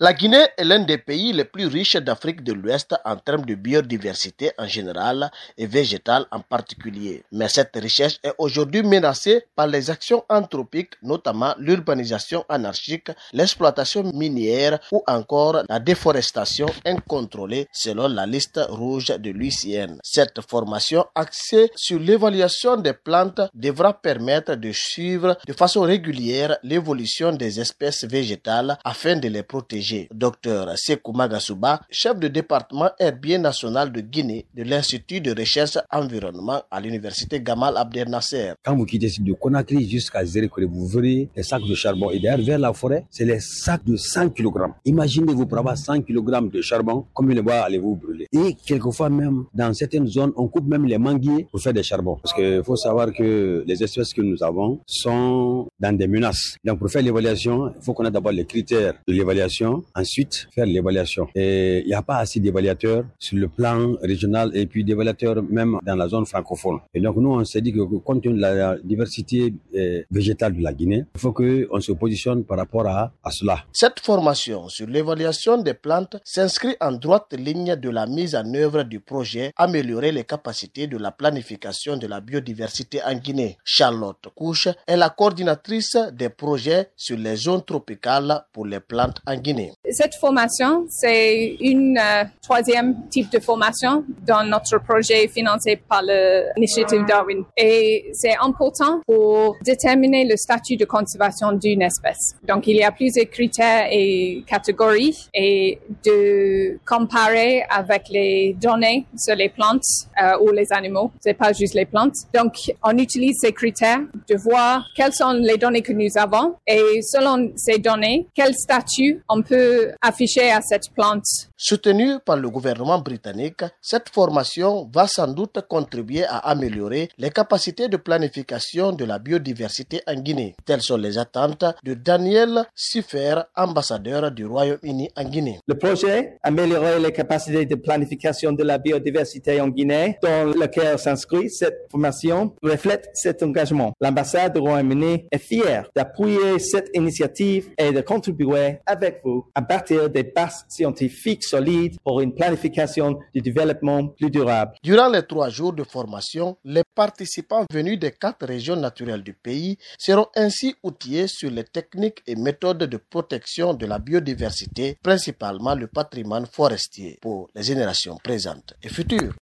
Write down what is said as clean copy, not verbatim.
La Guinée est l'un des pays les plus riches d'Afrique de l'Ouest en termes de biodiversité en général et végétale en particulier. Mais cette richesse est aujourd'hui menacée par les actions anthropiques, notamment l'urbanisation anarchique, l'exploitation minière ou encore la déforestation incontrôlée selon la liste rouge de l'UICN. Cette formation axée sur l'évaluation des plantes devra permettre de suivre de façon régulière l'évolution des espèces végétales afin de les protéger. Dr Sekou Magasuba, chef de département herbier national de Guinée de l'Institut de recherche environnement à l'université Gamal Abdel Nasser. Quand vous quittez de Conakry jusqu'à Zérékoré, vous verrez les sacs de charbon. Et d'ailleurs, vers la forêt, c'est les sacs de 100 kg. Imaginez-vous pour avoir 100 kg de charbon, combien de bois allez-vous brûler? Et quelquefois même, dans certaines zones, on coupe même les manguiers pour faire des charbons. Parce qu'il faut savoir que les espèces que nous avons sont dans des menaces. Donc pour faire l'évaluation, il faut qu'on ait d'abord les critères de l'évaluation. Ensuite, faire l'évaluation. Et il n'y a pas assez d'évaluateurs sur le plan régional et puis d'évaluateurs même dans la zone francophone. Et donc, nous, on s'est dit que compte tenu de la diversité végétale de la Guinée, il faut qu'on se positionne par rapport à cela. Cette formation sur l'évaluation des plantes s'inscrit en droite ligne de la mise en œuvre du projet Améliorer les capacités de la planification de la biodiversité en Guinée. Charlotte Couche est la coordinatrice des projets sur les zones tropicales pour les plantes en Guinée. Cette formation, c'est une troisième type de formation dans notre projet financé par l'initiative Darwin. Et c'est important pour déterminer le statut de conservation d'une espèce. Donc, il y a plusieurs critères et catégories et de comparer avec les données sur les plantes ou les animaux. C'est pas juste les plantes. Donc, on utilise ces critères de voir quelles sont les données que nous avons et selon ces données, quel statut on peut afficher à cette plante. Soutenue par le gouvernement britannique, cette formation va sans doute contribuer à améliorer les capacités de planification de la biodiversité en Guinée. Telles sont les attentes de Daniel Siffer, ambassadeur du Royaume-Uni en Guinée. Le projet Améliorer les capacités de planification de la biodiversité en Guinée, dans lequel s'inscrit cette formation, reflète cet engagement. L'ambassade du Royaume-Uni est fière d'appuyer cette initiative et de contribuer avec vous à bâtir des bases scientifiques solides pour une planification du développement plus durable. Durant les 3 jours de formation, les participants venus des 4 régions naturelles du pays seront ainsi outillés sur les techniques et méthodes de protection de la biodiversité, principalement le patrimoine forestier, pour les générations présentes et futures.